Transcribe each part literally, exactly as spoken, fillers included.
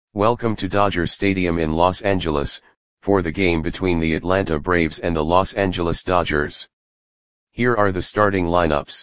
Welcome to Dodger Stadium in Los Angeles, for the game between the Atlanta Braves and the Los Angeles Dodgers. Here are the starting lineups.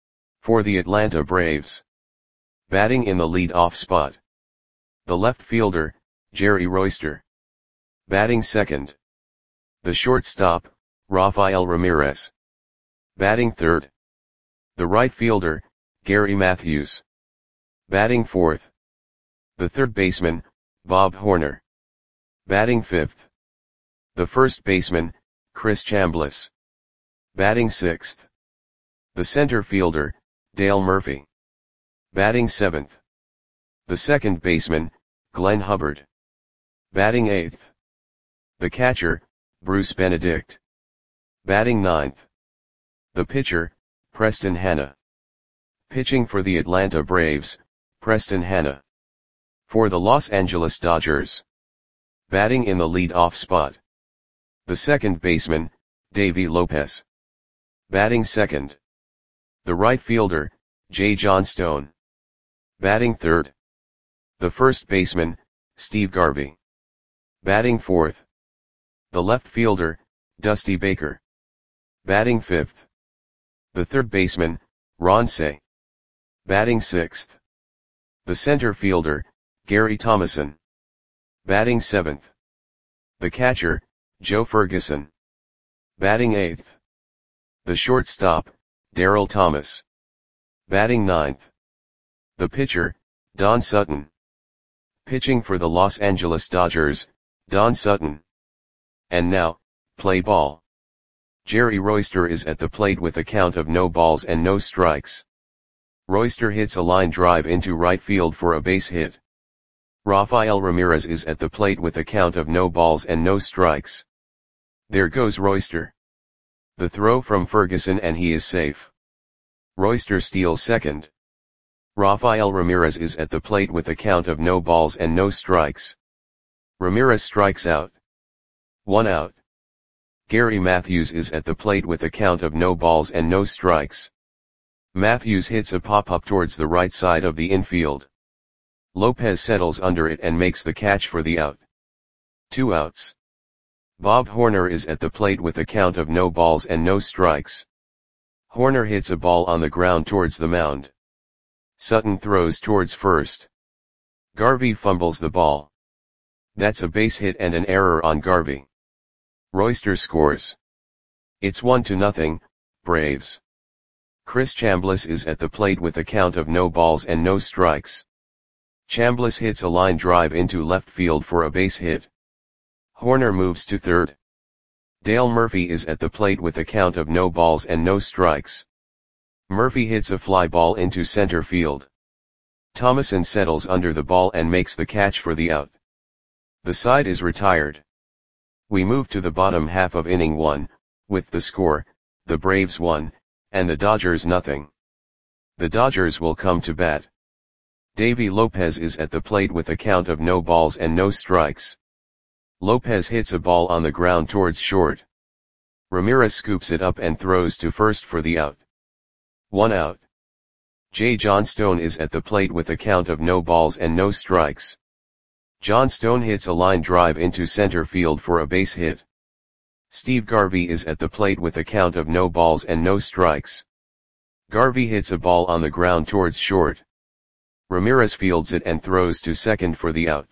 For the Atlanta Braves. Batting in the lead-off spot. The left fielder, Jerry Royster. Batting second. The shortstop, Rafael Ramirez. Batting third. The right fielder, Gary Matthews. Batting fourth. The third baseman, Bob Horner. Batting fifth. The first baseman, Chris Chambliss. Batting sixth. The center fielder, Dale Murphy. Batting seventh. The second baseman, Glenn Hubbard. Batting eighth. The catcher, Bruce Benedict. Batting ninth. The pitcher, Preston Hanna. Pitching for the Atlanta Braves, Preston Hanna. For the Los Angeles Dodgers. Batting in the lead-off spot. The second baseman, Davey Lopez. Batting second. The right fielder, Jay Johnstone. Batting third. The first baseman, Steve Garvey. Batting fourth. The left fielder, Dusty Baker. Batting fifth. The third baseman, Ron Cey. Batting sixth. The center fielder, Gary Thomasson. Batting seventh. The catcher, Joe Ferguson. Batting eighth. The shortstop, Darryl Thomas. Batting ninth. The pitcher, Don Sutton. Pitching for the Los Angeles Dodgers, Don Sutton. And now, play ball. Jerry Royster is at the plate with a count of no balls and no strikes. Royster hits a line drive into right field for a base hit. Rafael Ramirez is at the plate with a count of no balls and no strikes. There goes Royster. The throw from Ferguson and he is safe. Royster steals second. Rafael Ramirez is at the plate with a count of no balls and no strikes. Ramirez strikes out. One out. Gary Matthews is at the plate with a count of no balls and no strikes. Matthews hits a pop-up towards the right side of the infield. Lopez settles under it and makes the catch for the out. Two outs. Bob Horner is at the plate with a count of no balls and no strikes. Horner hits a ball on the ground towards the mound. Sutton throws towards first. Garvey fumbles the ball. That's a base hit and an error on Garvey. Royster scores. It's one to nothing, Braves. Chris Chambliss is at the plate with a count of no balls and no strikes. Chambliss hits a line drive into left field for a base hit. Horner moves to third. Dale Murphy is at the plate with a count of no balls and no strikes. Murphy hits a fly ball into center field. Thomasson settles under the ball and makes the catch for the out. The side is retired. We move to the bottom half of inning one, with the score, the Braves one, and the Dodgers nothing. The Dodgers will come to bat. Davey Lopez is at the plate with a count of no balls and no strikes. Lopez hits a ball on the ground towards short. Ramirez scoops it up and throws to first for the out. One out. Jay Johnstone is at the plate with a count of no balls and no strikes. Johnstone hits a line drive into center field for a base hit. Steve Garvey is at the plate with a count of no balls and no strikes. Garvey hits a ball on the ground towards short. Ramirez fields it and throws to second for the out.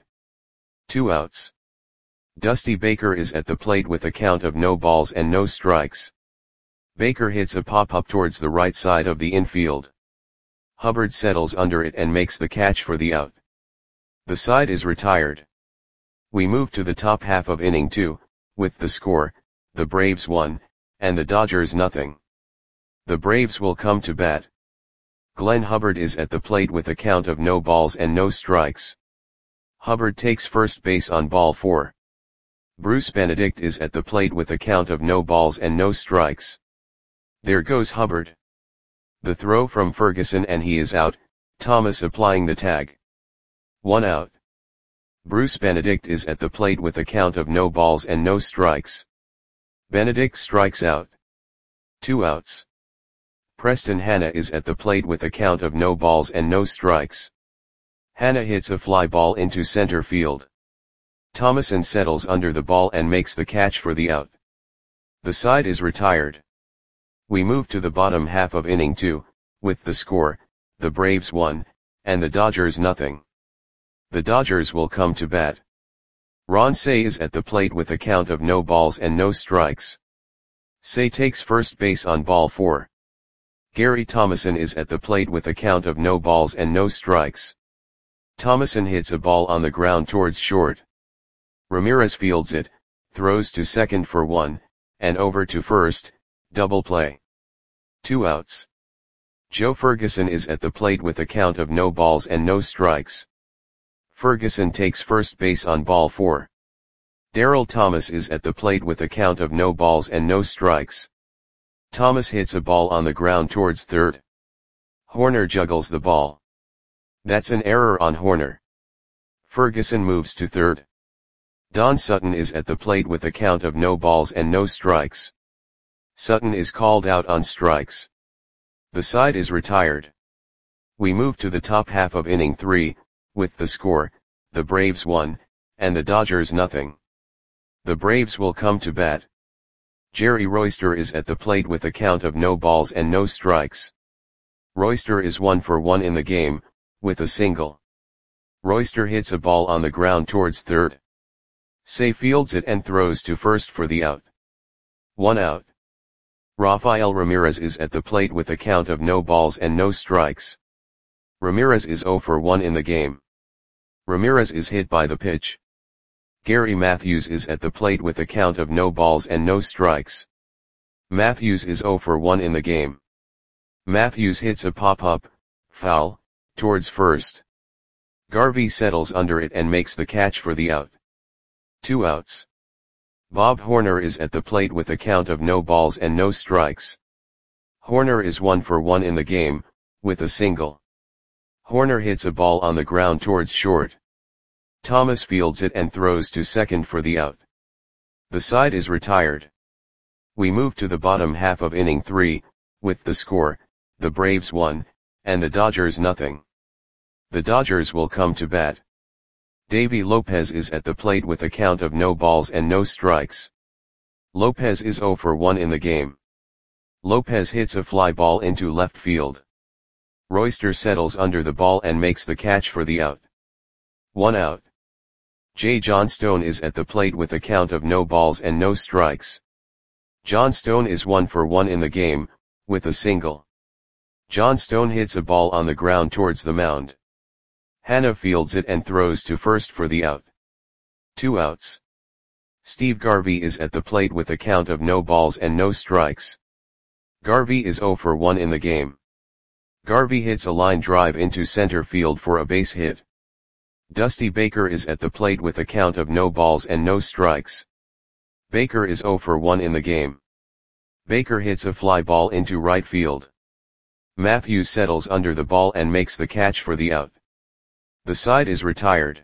Two outs. Dusty Baker is at the plate with a count of no balls and no strikes. Baker hits a pop-up towards the right side of the infield. Hubbard settles under it and makes the catch for the out. The side is retired. We move to the top half of inning two, with the score, the Braves one, and the Dodgers nothing. The Braves will come to bat. Glenn Hubbard is at the plate with a count of no balls and no strikes. Hubbard takes first base on ball four. Bruce Benedict is at the plate with a count of no balls and no strikes. There goes Hubbard. The throw from Ferguson and he is out, Thomas applying the tag. One out. Bruce Benedict is at the plate with a count of no balls and no strikes. Benedict strikes out. Two outs. Preston Hanna is at the plate with a count of no balls and no strikes. Hannah hits a fly ball into center field. Thomason settles under the ball and makes the catch for the out. The side is retired. We move to the bottom half of inning two, with the score, the Braves one, and the Dodgers nothing. The Dodgers will come to bat. Ron Cey is at the plate with a count of no balls and no strikes. Cey takes first base on ball four. Gary Thomason is at the plate with a count of no balls and no strikes. Thomason hits a ball on the ground towards short. Ramirez fields it, throws to second for one, and over to first, double play. Two outs. Joe Ferguson is at the plate with a count of no balls and no strikes. Ferguson takes first base on ball four. Darrell Thomas is at the plate with a count of no balls and no strikes. Thomas hits a ball on the ground towards third. Horner juggles the ball. That's an error on Horner. Ferguson moves to third. Don Sutton is at the plate with a count of no balls and no strikes. Sutton is called out on strikes. The side is retired. We move to the top half of inning three, with the score, the Braves one, and the Dodgers nothing. The Braves will come to bat. Jerry Royster is at the plate with a count of no balls and no strikes. Royster is one for one in the game, with a single. Royster hits a ball on the ground towards third. Cey fields it and throws to first for the out. One out. Rafael Ramirez is at the plate with a count of no balls and no strikes. Ramirez is zero for one in the game. Ramirez is hit by the pitch. Gary Matthews is at the plate with a count of no balls and no strikes. Matthews is zero for one in the game. Matthews hits a pop-up, foul, towards first. Garvey settles under it and makes the catch for the out. Two outs. Bob Horner is at the plate with a count of no balls and no strikes. Horner is one for one in the game, with a single. Horner hits a ball on the ground towards short. Thomas fields it and throws to second for the out. The side is retired. We move to the bottom half of inning three, with the score, the Braves one, and the Dodgers nothing. The Dodgers will come to bat. Davy Lopez is at the plate with a count of no balls and no strikes. Lopez is zero for one in the game. Lopez hits a fly ball into left field. Royster settles under the ball and makes the catch for the out. One out. Jay Johnstone is at the plate with a count of no balls and no strikes. Johnstone is one for one in the game, with a single. Johnstone hits a ball on the ground towards the mound. Hannah fields it and throws to first for the out. Two outs. Steve Garvey is at the plate with a count of no balls and no strikes. Garvey is zero for one in the game. Garvey hits a line drive into center field for a base hit. Dusty Baker is at the plate with a count of no balls and no strikes. Baker is zero for one in the game. Baker hits a fly ball into right field. Matthews settles under the ball and makes the catch for the out. The side is retired.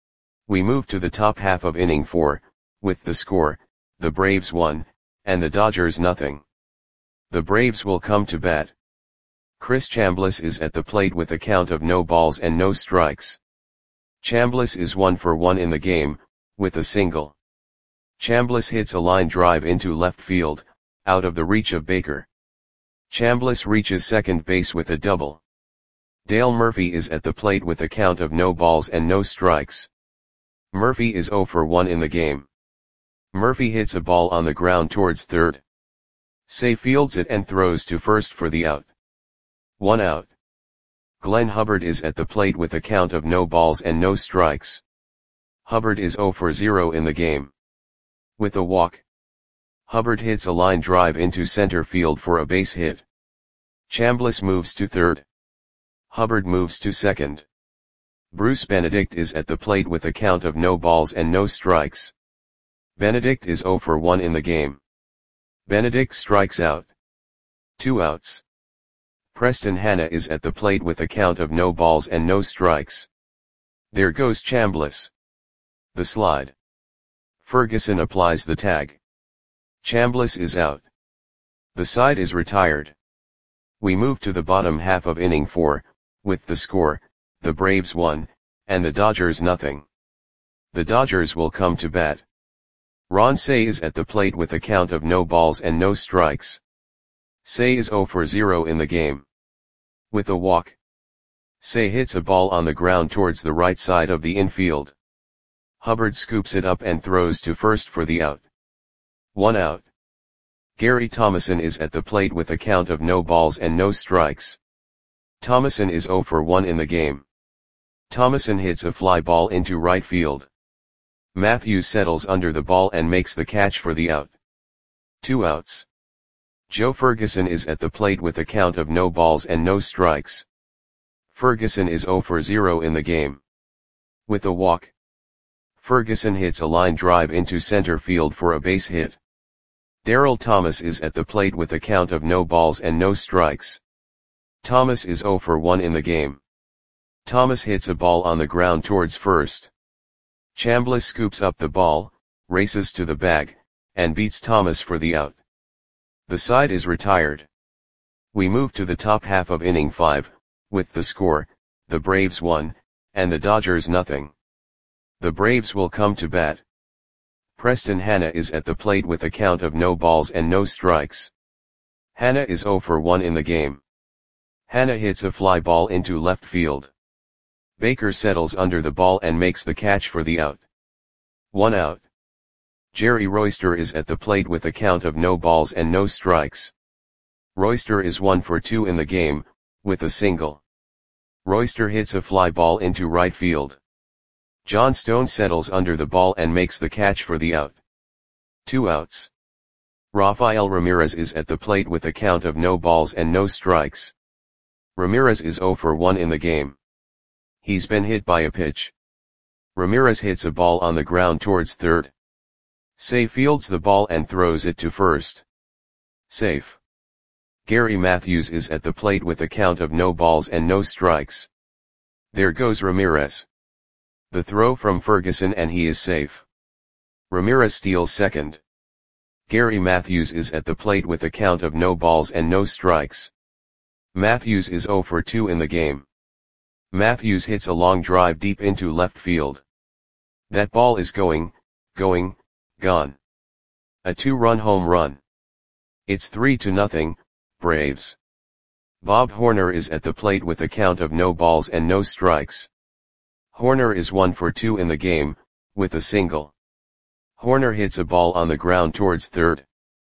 We move to the top half of inning four, with the score, the Braves one, and the Dodgers nothing. The Braves will come to bat. Chris Chambliss is at the plate with a count of no balls and no strikes. Chambliss is one for one in the game, with a single. Chambliss hits a line drive into left field, out of the reach of Baker. Chambliss reaches second base with a double. Dale Murphy is at the plate with a count of no balls and no strikes. Murphy is zero for one in the game. Murphy hits a ball on the ground towards third. Cey fields it and throws to first for the out. One out. Glenn Hubbard is at the plate with a count of no balls and no strikes. Hubbard is zero for zero in the game. With a walk. Hubbard hits a line drive into center field for a base hit. Chambliss moves to third. Hubbard moves to second. Bruce Benedict is at the plate with a count of no balls and no strikes. Benedict is zero for one in the game. Benedict strikes out. Two outs. Preston Hanna is at the plate with a count of no balls and no strikes. There goes Chambliss. The slide. Ferguson applies the tag. Chambliss is out. The side is retired. We move to the bottom half of inning four, with the score, the Braves one, and the Dodgers nothing. The Dodgers will come to bat. Ron Cey is at the plate with a count of no balls and no strikes. Cey is zero for zero in the game. With a walk, Cey hits a ball on the ground towards the right side of the infield. Hubbard scoops it up and throws to first for the out. One out. Gary Thomasson is at the plate with a count of no balls and no strikes. Thomasson is zero for one in the game. Thomasson hits a fly ball into right field. Matthews settles under the ball and makes the catch for the out. Two outs. Joe Ferguson is at the plate with a count of no balls and no strikes. Ferguson is zero for zero in the game. With a walk, Ferguson hits a line drive into center field for a base hit. Darryl Thomas is at the plate with a count of no balls and no strikes. Thomas is zero for one in the game. Thomas hits a ball on the ground towards first. Chambliss scoops up the ball, races to the bag, and beats Thomas for the out. The side is retired. We move to the top half of inning five, with the score, the Braves one, and the Dodgers nothing. The Braves will come to bat. Preston Hanna is at the plate with a count of no balls and no strikes. Hanna is zero for one in the game. Hanna hits a fly ball into left field. Baker settles under the ball and makes the catch for the out. One out. Jerry Royster is at the plate with a count of no balls and no strikes. Royster is one for two in the game, with a single. Royster hits a fly ball into right field. John Stone settles under the ball and makes the catch for the out. Two outs. Rafael Ramirez is at the plate with a count of no balls and no strikes. Ramirez is zero for one in the game. He's been hit by a pitch. Ramirez hits a ball on the ground towards third. Cey fields the ball and throws it to first. Safe. Gary Matthews is at the plate with a count of no balls and no strikes. There goes Ramirez. The throw from Ferguson and he is safe. Ramirez steals second. Gary Matthews is at the plate with a count of no balls and no strikes. Matthews is zero for two in the game. Matthews hits a long drive deep into left field. That ball is going, going, gone. A two-run home run. It's three to nothing, Braves. Bob Horner is at the plate with a count of no balls and no strikes. Horner is one for two in the game, with a single. Horner hits a ball on the ground towards third.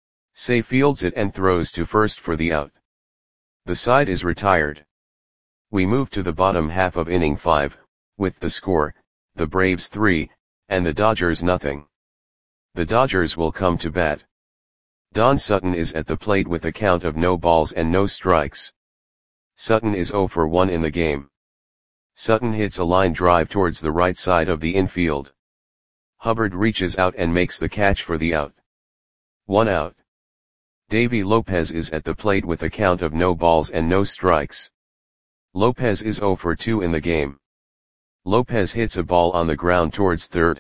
Cey fields it and throws to first for the out. The side is retired. We move to the bottom half of inning five, with the score, the Braves three, and the Dodgers nothing. The Dodgers will come to bat. Don Sutton is at the plate with a count of no balls and no strikes. Sutton is zero for one in the game. Sutton hits a line drive towards the right side of the infield. Hubbard reaches out and makes the catch for the out. One out. Davy Lopez is at the plate with a count of no balls and no strikes. Lopez is zero for two in the game. Lopez hits a ball on the ground towards third.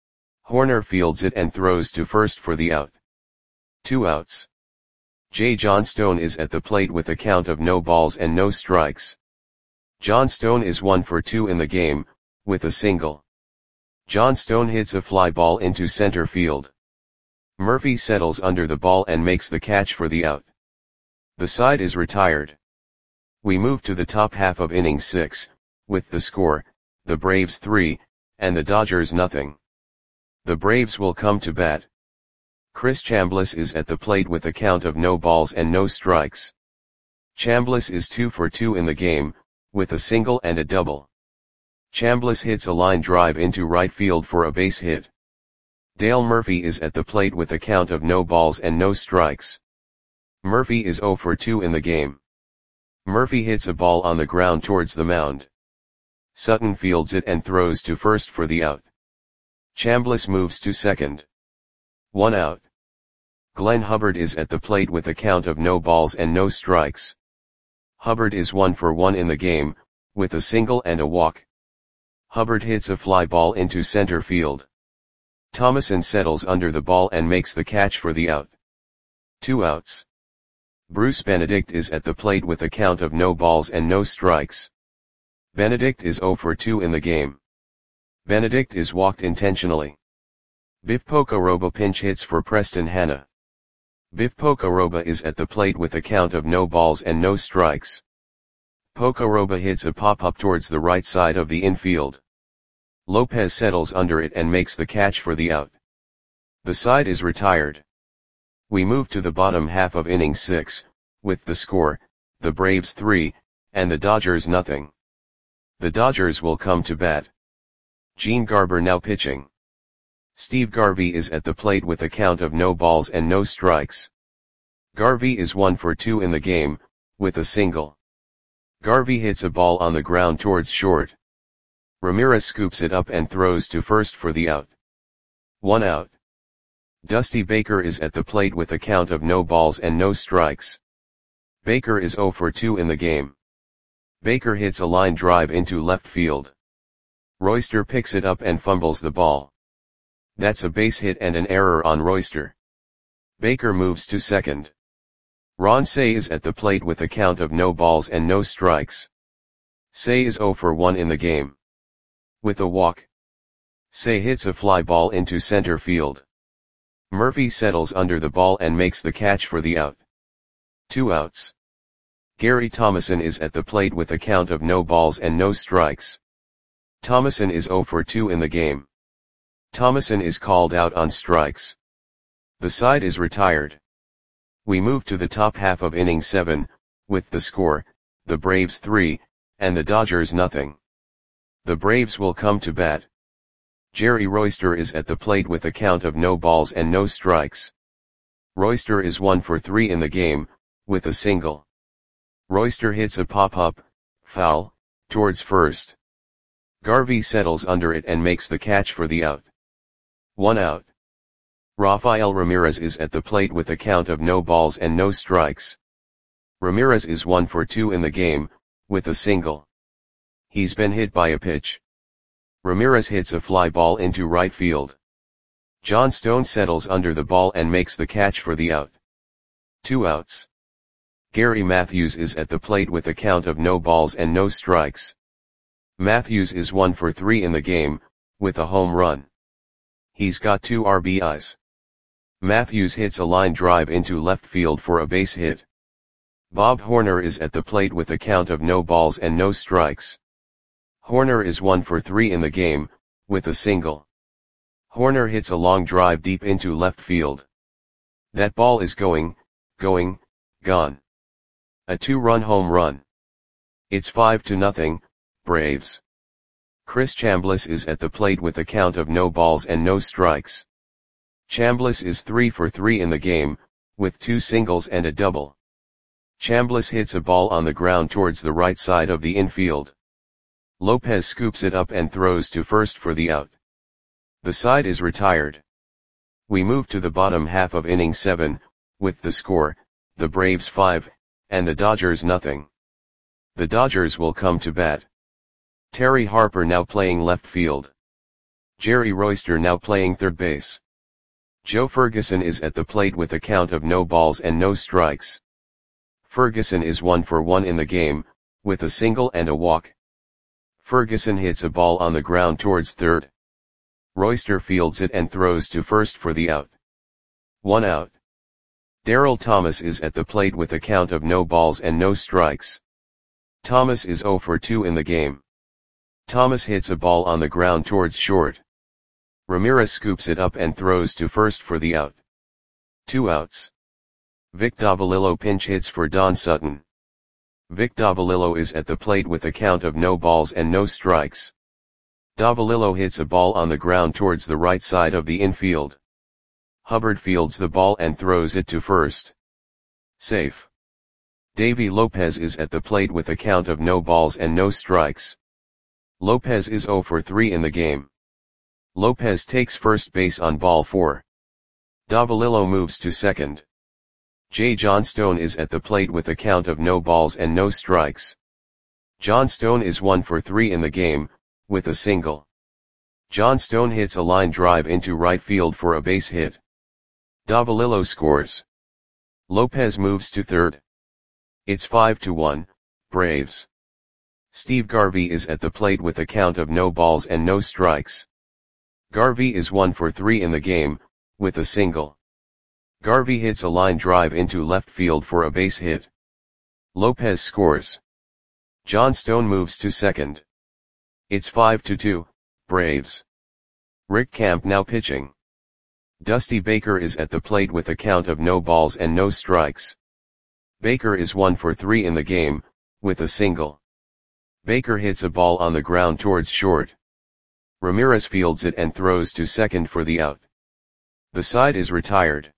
Horner fields it and throws to first for the out. Two outs. J. John Stone is at the plate with a count of no balls and no strikes. John Stone is one for two in the game, with a single. John Stone hits a fly ball into center field. Murphy settles under the ball and makes the catch for the out. The side is retired. We move to the top half of inning six, with the score, the Braves three, and the Dodgers nothing. The Braves will come to bat. Chris Chambliss is at the plate with a count of no balls and no strikes. Chambliss is two for two in the game, with a single and a double. Chambliss hits a line drive into right field for a base hit. Dale Murphy is at the plate with a count of no balls and no strikes. Murphy is zero for two in the game. Murphy hits a ball on the ground towards the mound. Sutton fields it and throws to first for the out. Chambliss moves to second. One out. Glenn Hubbard is at the plate with a count of no balls and no strikes. Hubbard is one for one in the game, with a single and a walk. Hubbard hits a fly ball into center field. Thomasson settles under the ball and makes the catch for the out. Two outs. Bruce Benedict is at the plate with a count of no balls and no strikes. Benedict is zero for two in the game. Benedict is walked intentionally. Biff Pocoroba pinch hits for Preston Hanna. Biff Pocoroba is at the plate with a count of no balls and no strikes. Pocoroba hits a pop-up towards the right side of the infield. Lopez settles under it and makes the catch for the out. The side is retired. We move to the bottom half of inning six, with the score, the Braves three, and the Dodgers nothing. The Dodgers will come to bat. Gene Garber now pitching. Steve Garvey is at the plate with a count of no balls and no strikes. Garvey is one for two in the game, with a single. Garvey hits a ball on the ground towards short. Ramirez scoops it up and throws to first for the out. One out. Dusty Baker is at the plate with a count of no balls and no strikes. Baker is zero for two in the game. Baker hits a line drive into left field. Royster picks it up and fumbles the ball. That's a base hit and an error on Royster. Baker moves to second. Ron Cey is at the plate with a count of no balls and no strikes. Cey is zero for one in the game. With a walk, Cey hits a fly ball into center field. Murphy settles under the ball and makes the catch for the out. Two outs. Gary Thomason is at the plate with a count of no balls and no strikes. Thomason is zero for two in the game. Thomason is called out on strikes. The side is retired. We move to the top half of inning seven, with the score, the Braves three, and the Dodgers nothing. The Braves will come to bat. Jerry Royster is at the plate with a count of no balls and no strikes. Royster is one for three in the game, with a single. Royster hits a pop-up, foul, towards first. Garvey settles under it and makes the catch for the out. One out. Rafael Ramirez is at the plate with a count of no balls and no strikes. Ramirez is one for two in the game, with a single. He's been hit by a pitch. Ramirez hits a fly ball into right field. John Stone settles under the ball and makes the catch for the out. Two outs. Gary Matthews is at the plate with a count of no balls and no strikes. Matthews is one for three in the game, with a home run. He's got two R B Is. Matthews hits a line drive into left field for a base hit. Bob Horner is at the plate with a count of no balls and no strikes. Horner is one for three in the game, with a single. Horner hits a long drive deep into left field. That ball is going, going, gone. A two-run home run. It's five to nothing, Braves. Chris Chambliss is at the plate with a count of no balls and no strikes. Chambliss is three for three in the game, with two singles and a double. Chambliss hits a ball on the ground towards the right side of the infield. Lopez scoops it up and throws to first for the out. The side is retired. We move to the bottom half of inning seven, with the score, the Braves five, and the Dodgers nothing. The Dodgers will come to bat. Terry Harper now playing left field. Jerry Royster now playing third base. Joe Ferguson is at the plate with a count of no balls and no strikes. Ferguson is one for one in the game, with a single and a walk. Ferguson hits a ball on the ground towards third. Royster fields it and throws to first for the out. One out. Darryl Thomas is at the plate with a count of no balls and no strikes. Thomas is zero for two in the game. Thomas hits a ball on the ground towards short. Ramirez scoops it up and throws to first for the out. Two outs. Vic Davalillo pinch hits for Don Sutton. Vic Davalillo is at the plate with a count of no balls and no strikes. Davalillo hits a ball on the ground towards the right side of the infield. Hubbard fields the ball and throws it to first. Safe. Davy Lopez is at the plate with a count of no balls and no strikes. Lopez is zero for three in the game. Lopez takes first base on ball four. Davalillo moves to second. J. John Stone is at the plate with a count of no balls and no strikes. John Stone is one for three in the game, with a single. John Stone hits a line drive into right field for a base hit. Davalillo scores. Lopez moves to third. It's five to one, Braves. Steve Garvey is at the plate with a count of no balls and no strikes. Garvey is one for three in the game, with a single. Garvey hits a line drive into left field for a base hit. Lopez scores. John Stone moves to second. It's five to two, Braves. Rick Camp now pitching. Dusty Baker is at the plate with a count of no balls and no strikes. Baker is one for three in the game, with a single. Baker hits a ball on the ground towards short. Ramirez fields it and throws to second for the out. The side is retired.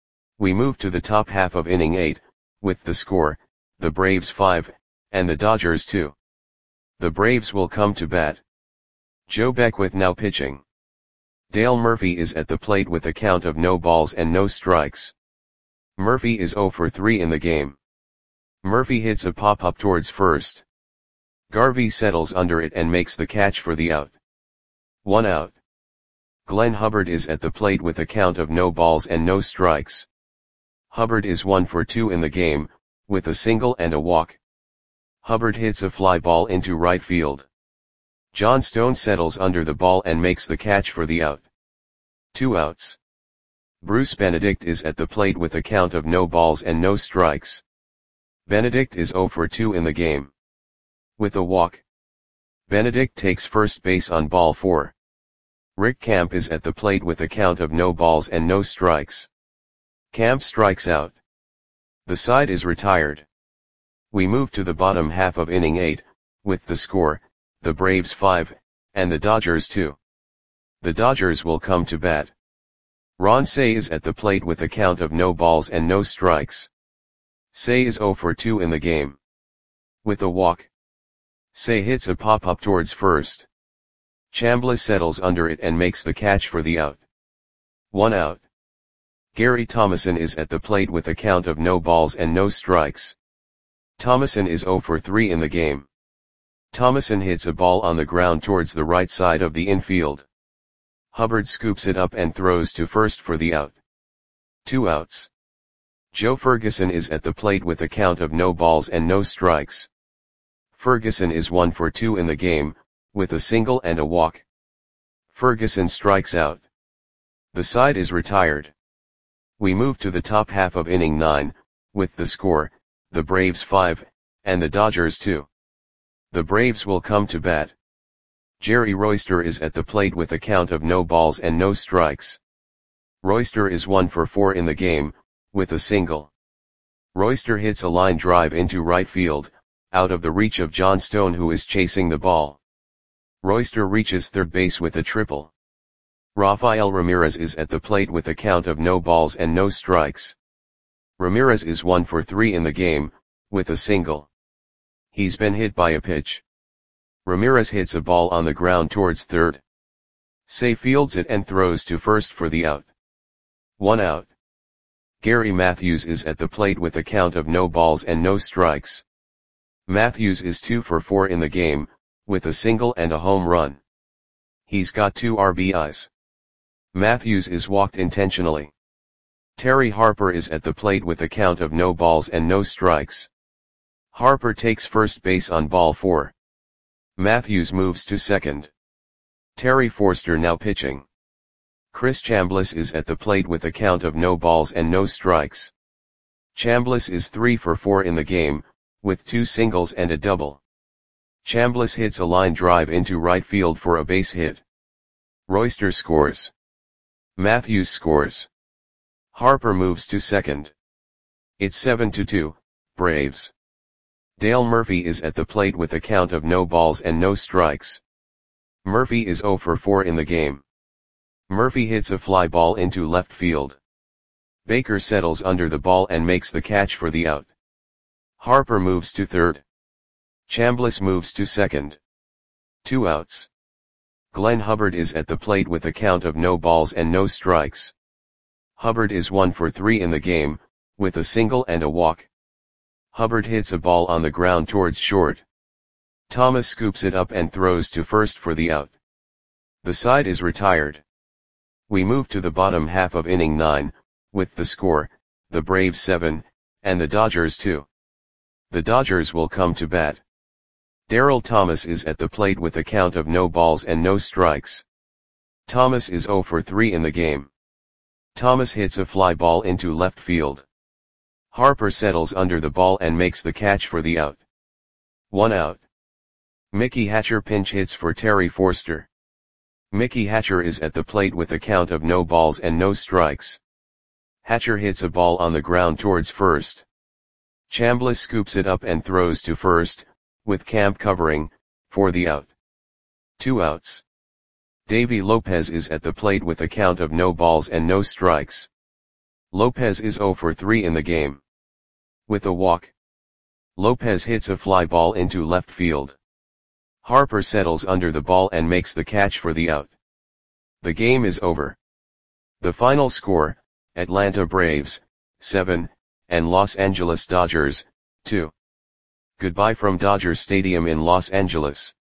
We move to the top half of inning eight, with the score, the Braves five, and the Dodgers two. The Braves will come to bat. Joe Beckwith now pitching. Dale Murphy is at the plate with a count of no balls and no strikes. Murphy is zero for three in the game. Murphy hits a pop-up towards first. Garvey settles under it and makes the catch for the out. One out. Glenn Hubbard is at the plate with a count of no balls and no strikes. Hubbard is one for two in the game, with a single and a walk. Hubbard hits a fly ball into right field. John Stone settles under the ball and makes the catch for the out. Two outs. Bruce Benedict is at the plate with a count of no balls and no strikes. Benedict is zero for two in the game. With a walk. Benedict takes first base on ball four. Rick Camp is at the plate with a count of no balls and no strikes. Camp strikes out. The side is retired. We move to the bottom half of inning eight, with the score, the Braves five, and the Dodgers two. The Dodgers will come to bat. Ron Cey is at the plate with a count of no balls and no strikes. Cey is zero for two in the game. With a walk. Cey hits a pop-up towards first. Chambliss settles under it and makes the catch for the out. One out. Gary Thomason is at the plate with a count of no balls and no strikes. Thomason is zero for three in the game. Thomason hits a ball on the ground towards the right side of the infield. Hubbard scoops it up and throws to first for the out. Two outs. Joe Ferguson is at the plate with a count of no balls and no strikes. Ferguson is one for two in the game, with a single and a walk. Ferguson strikes out. The side is retired. We move to the top half of inning nine, with the score, the Braves five, and the Dodgers two. The Braves will come to bat. Jerry Royster is at the plate with a count of no balls and no strikes. Royster is one for four in the game, with a single. Royster hits a line drive into right field, out of the reach of John Stone, who is chasing the ball. Royster reaches third base with a triple. Rafael Ramirez is at the plate with a count of no balls and no strikes. Ramirez is one for three in the game, with a single. He's been hit by a pitch. Ramirez hits a ball on the ground towards third. Cey fields it and throws to first for the out. One out. Gary Matthews is at the plate with a count of no balls and no strikes. Matthews is two for four in the game, with a single and a home run. He's got two R B Is. Matthews is walked intentionally. Terry Harper is at the plate with a count of no balls and no strikes. Harper takes first base on ball four. Matthews moves to second. Terry Forster now pitching. Chris Chambliss is at the plate with a count of no balls and no strikes. Chambliss is three for four in the game, with two singles and a double. Chambliss hits a line drive into right field for a base hit. Royster scores. Matthews scores. Harper moves to second. It's seven to two, Braves. Dale Murphy is at the plate with a count of no balls and no strikes. Murphy is zero for four in the game. Murphy hits a fly ball into left field. Baker settles under the ball and makes the catch for the out. Harper moves to third. Chambliss moves to second. Two outs. Glenn Hubbard is at the plate with a count of no balls and no strikes. Hubbard is one for three in the game, with a single and a walk. Hubbard hits a ball on the ground towards short. Thomas scoops it up and throws to first for the out. The side is retired. We move to the bottom half of inning nine, with the score, the Braves seven, and the Dodgers two. The Dodgers will come to bat. Darryl Thomas is at the plate with a count of no balls and no strikes. Thomas is zero for three in the game. Thomas hits a fly ball into left field. Harper settles under the ball and makes the catch for the out. One out. Mickey Hatcher pinch hits for Terry Forster. Mickey Hatcher is at the plate with a count of no balls and no strikes. Hatcher hits a ball on the ground towards first. Chambliss scoops it up and throws to first, with Camp covering, for the out. Two outs. Davy Lopez is at the plate with a count of no balls and no strikes. Lopez is zero for three in the game. With a walk, Lopez hits a fly ball into left field. Harper settles under the ball and makes the catch for the out. The game is over. The final score, Atlanta Braves, seven, and Los Angeles Dodgers, two. Goodbye from Dodger Stadium in Los Angeles.